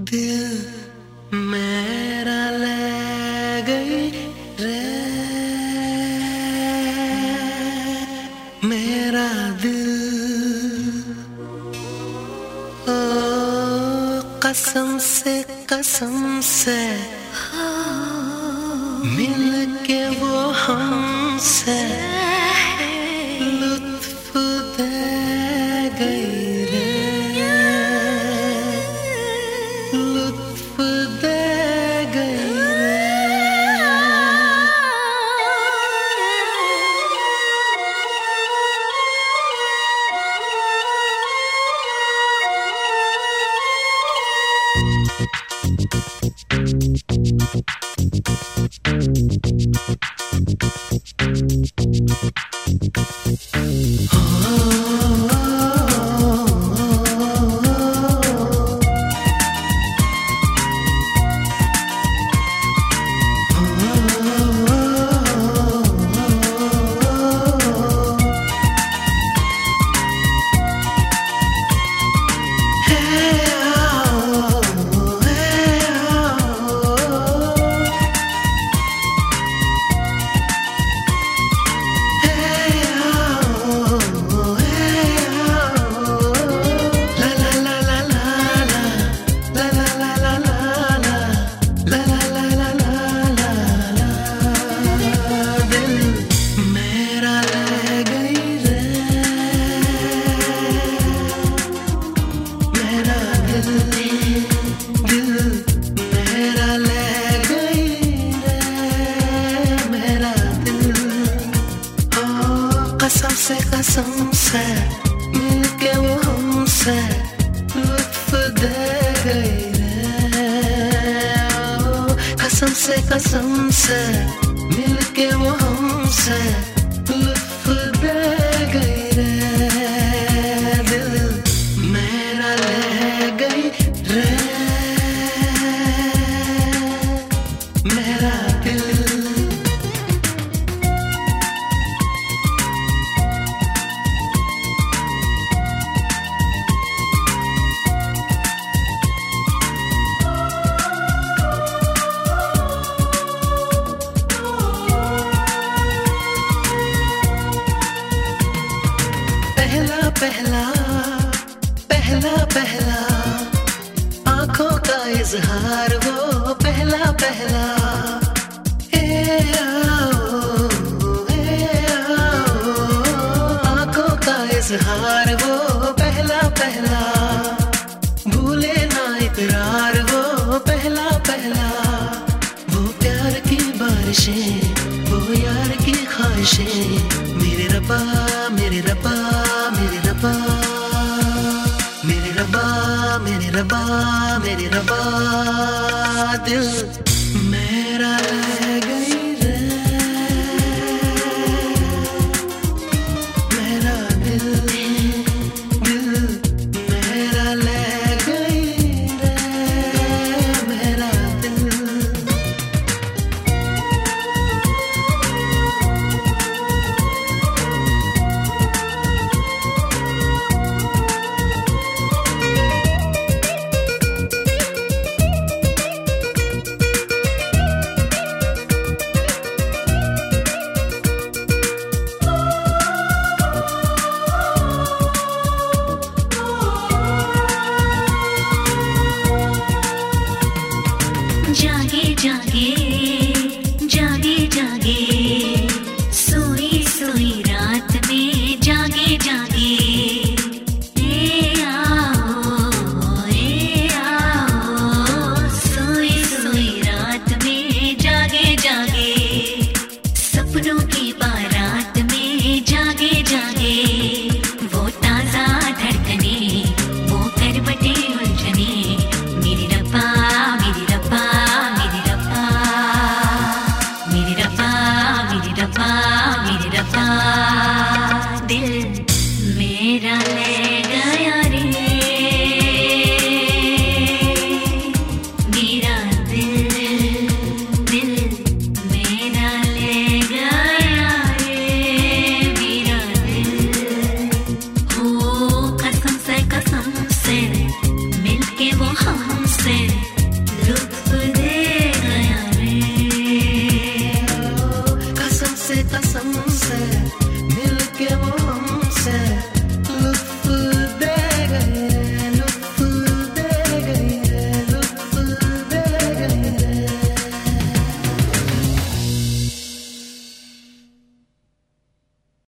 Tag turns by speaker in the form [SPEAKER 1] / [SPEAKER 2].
[SPEAKER 1] दिल मेरा ले गई रे, मेरा दिल। ओ कसम से मिल के वो हमसे लुत्फ दे गई रे, लुत्फ दे गई रे। कसम से मिलके वो हमसे लुत्फ दे गई रे। कसम से मिलके वो हमसे लुत्फ दे गई रे। दिल मेरा ले गई रे, मेरा दिल। पहला आंखों का इजहार, वो पहला आंखों का इजहार, वो पहला भूले ना इकरार, वो पहला वो प्यार की बारिशें, वो यार की ख्वाहिशें। मेरे रब्बा मेरे रब्बा मेरे रब्बा मेरे रब्बा मेरे रब्बा मेरे रब्बा, दिल मेरा ले गई रे, मेरा दिल मेरा ले गई रे, मेरा दिल।
[SPEAKER 2] जागे जागे